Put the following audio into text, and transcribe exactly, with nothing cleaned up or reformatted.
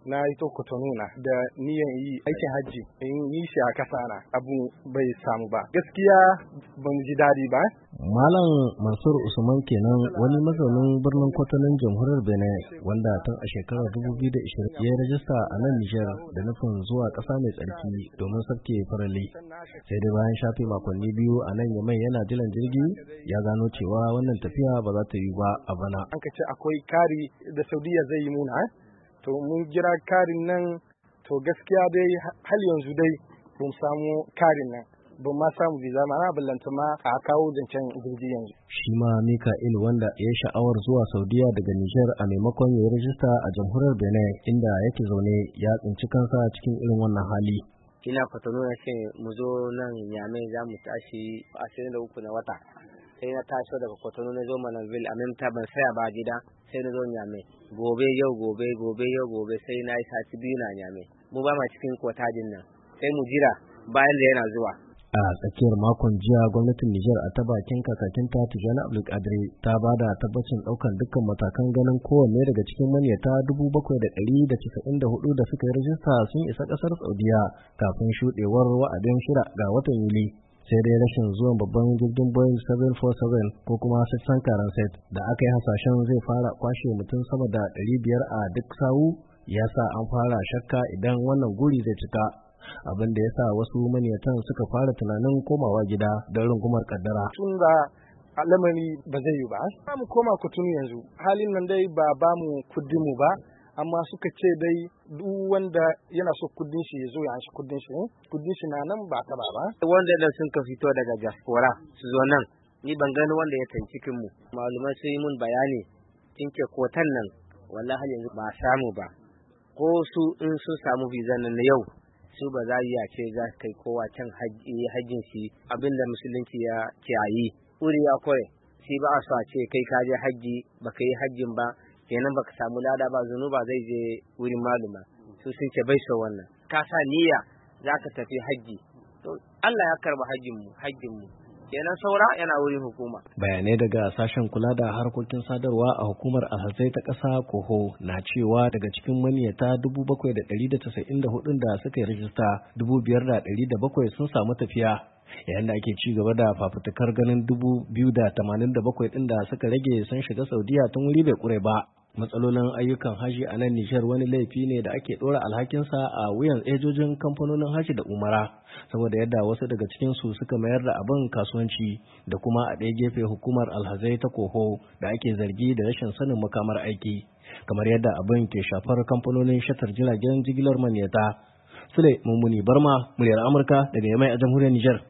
na ito Cotonou na da niyan yi aikin hajji in yi shi a kasa na abu bai samu ba. Gaskiya ba mu ji daɗi ba. Malam Mansur Usman kenan wani mazaunin birnin Cotonou jamhuriyar Benin wanda tun a shekarar dubu biyu da ishirin ya rajista a nan Nijar da nufin zuwa ƙasa mai tsarki domin sabke farali. Sai dai bayan shafe makonni biyu a nan Yamai yana jiran jirgi ya gano cewa wannan tafiya ba za ta yi ba a bana. An ka ce akwai kari da Saudiya zai yi muna, to mun jira karin nan, to gaskiya dai hal yanzu dai mun samu karin nan. Ban ma samu visa ma na ballanta ma a kawo zancen jirgi yanzu. Shi ma Mika'il wanda ya sha'awar zuwa Saudiya daga Nijar a maimakon ya rajista a jamhuriyar Benin inda yake zaune ya tsinci kansa cikin irin wannan hali. Ina Cotonou na ce mu zo nan Niamey za mu tashi ashirin da uku na wata. Sai na taso daga Cotonou na zo Manaville a Memta ban saya ba gida sai na zo Niamey. Gobe yau gobe gobe yau gobe sai na yi sati biyu na Niamey. Mu ba ma cikin kotajin nan. Sai mu jira bayan da yana zuwa. A tsakiyar makon jiya gwamnatin Nijar a ta bakin kakakinta Tijjani Abdulkadir ta ba da tabbacin ɗaukan dukkan matakan ganin kowanne daga cikin manyata dubu bakwai da ɗari da casa'in da hudu da suka yi rajista sun isa ƙasar Saudiya kafin shuɗewar wa'adin shida ga watan Yuli. Sai dai rashin zuwan babban jirgin Boeing seven forty-seven ko kuma sassan Karanset da aka yi hasashen zai fara kwashe mutum sama da ɗari biyar a duk sawu ya sa an fara shakka idan wannan guri zai cika. Abin da ya sa wasu maniyatan suka fara tunanin komawa gida don rungumar kaddara. Tun da al'amari ba zai yi ba, za mu koma Cotonou yanzu. Halin nan dai ba ba mu kudin mu ba, amma suka ce dai duk wanda yana so kudin shi ya zo ya shi kudin shi, kudin shi na nan ba ta ba ba. Wanda da sun ka fito daga diaspora su zo nan, ni ban gani wanda ya tanci cikin mu. Malumai sun yi mun bayani, tinke kotan nan wallahi yanzu ba samu ba. Ko su in sun samu visa nan na yau, su ba za iya ce za kai kowa can hajjin shi abinda musulunci ya ce a yi wuri ya kore shi ba a so a ce kai ka je hajji baka yi hajjin ba kenan baka samu lada ba zunuba zai je wurin maluma su sun ce bai so wannan ka sa niyya za ka tafi hajji to Allah ya karba hajjin mu hajjin mu kenan saura yana wurin hukuma. Bayanai daga sashen kula da harkokin sadarwa a hukumar alhazai ta ƙasa Koho na cewa daga cikin maniyata dubu bakwai da ɗari da casa'in da hudun da suka yi rajista dubu biyar da ɗari da bakwai sun samu tafiya yayin da ake ci gaba da fafutukar ganin dubu biyu da tamanin da bakwai ɗin da suka rage sun shiga Saudiya tun wuri bai ƙure ba. Matsalolin ayyukan haji a nan Nijar wani laifi ne da ake ɗora alhakinsa a wuyan ejojin kamfanonin haji da umara saboda yadda wasu daga cikinsu suka mayar da abin kasuwanci da kuma a ɗaya gefe hukumar alhazai ta Koho da ake zargi da rashin sanin makamar aiki kamar yadda abin ke shafar kamfanonin shatar jiragen jigilar maniyata. Sule Mummuni Barma, muryar Amurka daga Yamai a jamhuriyar Nijar.